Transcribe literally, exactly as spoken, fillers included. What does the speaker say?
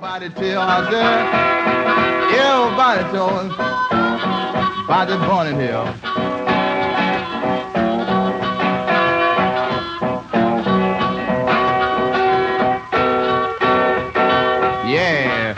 Everybody tell I said, everybody told about the Bunny Hill. Yeah.